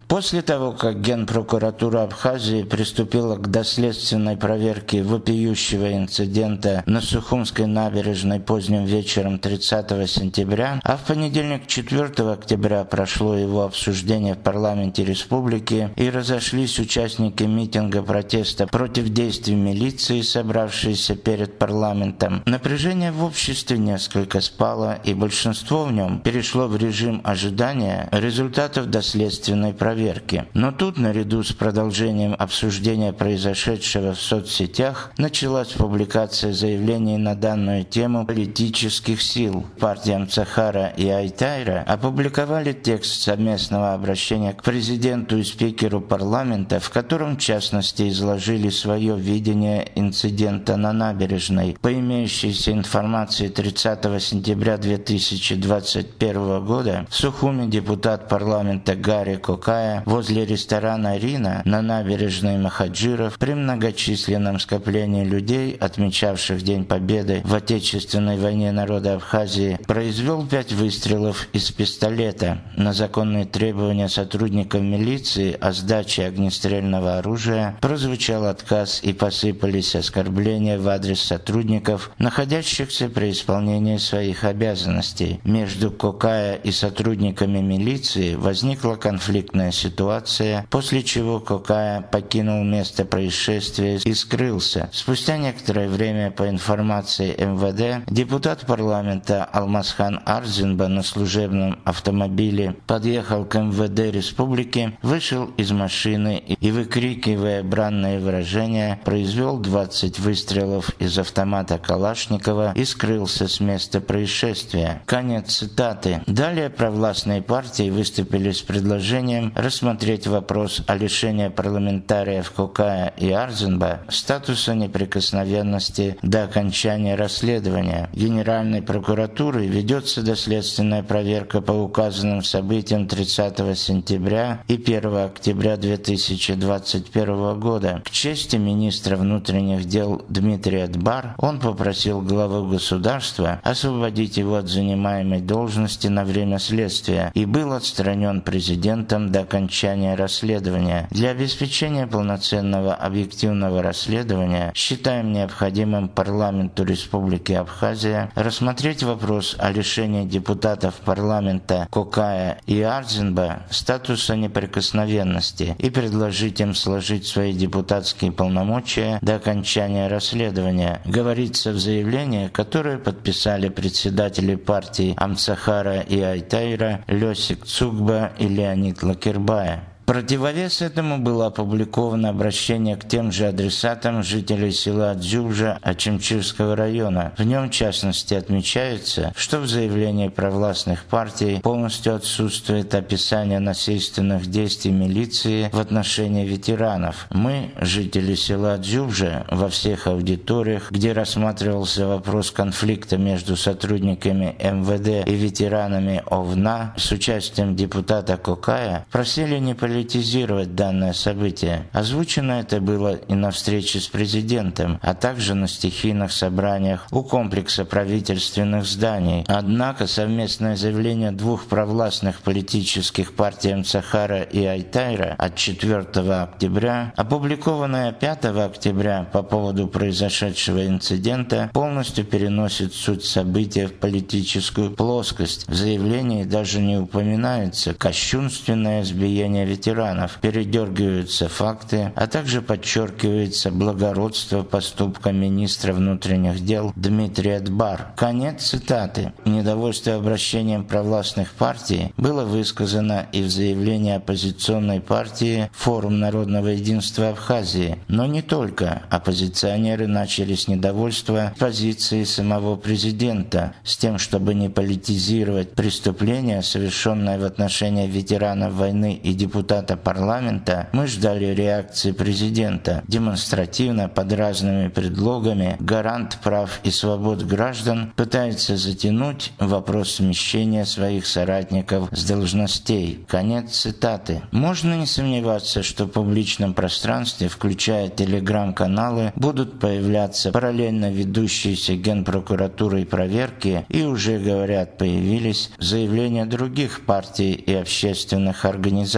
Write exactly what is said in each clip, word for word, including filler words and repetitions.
После того, как Генпрокуратура Абхазии приступила к доследственной проверке вопиющего инцидента на Сухумской набережной поздним вечером тридцатого сентября, а в понедельник четвёртого октября прошло его обсуждение в парламенте республики и разошлись участники митинга протеста против действий милиции, собравшиеся перед парламентом, напряжение в обществе несколько спало, и большинство в нем перешло в режим ожидания результатов доследственной проверки. Но тут, наряду с продолжением обсуждения произошедшего в соцсетях, началась публикация заявлений на данную тему политических сил. Партии Амцахара и Айтайра опубликовали текст совместного обращения к президенту и спикеру парламента, в котором, в частности, изложили свое видение инцидента на набережной. По имеющейся информации тридцатого сентября две тысячи двадцать первого года в Сухуме депутат парламента Гарри Кокая возле ресторана «Рина» на набережной Махаджиров при многочисленном скоплении людей, отмечавших День Победы в Отечественной войне народа Абхазии, произвел пять выстрелов из пистолета. На законные требования сотрудников милиции о сдаче огнестрельного оружия прозвучал отказ и посыпались оскорбления в адрес сотрудников, находящихся при исполнении своих обязанностей. Между Кокая и сотрудниками милиции возникла конфликтная ситуация, после чего Кокая покинул место происшествия и скрылся. Спустя некоторое время, по информации эм вэ дэ, депутат парламента Алмазхан Арзинба на служебном автомобиле подъехал к эм вэ дэ республики, вышел из машины и, выкрикивая бранные выражения, произвел двадцать выстрелов из автомата Калашникова и скрылся с места происшествия. Конец цитаты. Далее провластные партии выступили с предложением рассмотреть вопрос о лишении парламентариев Кокая и Арзинба статуса неприкосновенности до окончания расследования. Генеральной прокуратурой ведется доследственная проверка по указанным событиям тридцатого сентября и первого октября две тысячи двадцать первого года. К чести министра внутренних дел Дмитрия Дбар, он попросил главу государства освободить его от занимаемой должности на время следствия и был отстранен президентом до окончания расследования. Для обеспечения полноценного объективного расследования считаем необходимым парламенту Республики Абхазия рассмотреть вопрос о лишении депутатов парламента Кокая и Арзинба статуса неприкосновенности и предложить им сложить свои депутатские полномочия до окончания расследования, говорится в заявлении, которое подписали председатели партий Амцахара и Айтайра Лёсик Цугба и Леонид Лакербая. В противовес этому было опубликовано обращение к тем же адресатам жителей села Дзюбжа Ачимчирского района. В нем, в частности, отмечается, что в заявлении провластных партий полностью отсутствует описание насильственных действий милиции в отношении ветеранов. Мы, жители села Дзюбжа, во всех аудиториях, где рассматривался вопрос конфликта между сотрудниками эм вэ дэ и ветеранами ОВНА с участием депутата Кокая, просили не политизировать политизировать данное событие. Озвучено это было и на встрече с президентом, а также на стихийных собраниях у комплекса правительственных зданий. Однако совместное заявление двух провластных политических партий Амцахара и Айтайра от четвёртого октября, опубликованное пятого октября по поводу произошедшего инцидента, полностью переносит суть события в политическую плоскость. В заявлении даже не упоминается кощунственное избиение ветеранов. ветеранов, передергиваются факты, а также подчеркивается благородство поступка министра внутренних дел Дмитрия Дбар. Конец цитаты. Недовольство обращением провластных партий было высказано и в заявлении оппозиционной партии «Форум народного единства Абхазии». Но не только. Оппозиционеры начали с недовольства позиции самого президента, с тем, чтобы не политизировать преступления, совершенные в отношении ветеранов войны и депутатов парламента, мы ждали реакции президента. Демонстративно, под разными предлогами, гарант прав и свобод граждан пытается затянуть вопрос смещения своих соратников с должностей. Конец цитаты. Можно не сомневаться, что в публичном пространстве, включая телеграм-каналы, будут появляться параллельно ведущиеся Генпрокуратурой проверки, и уже, говорят, появились заявления других партий и общественных организаций,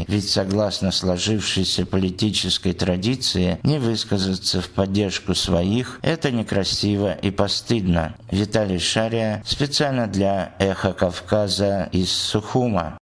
ведь согласно сложившейся политической традиции не высказаться в поддержку своих – это некрасиво и постыдно. Виталий Шария специально для «Эхо Кавказа» из Сухума.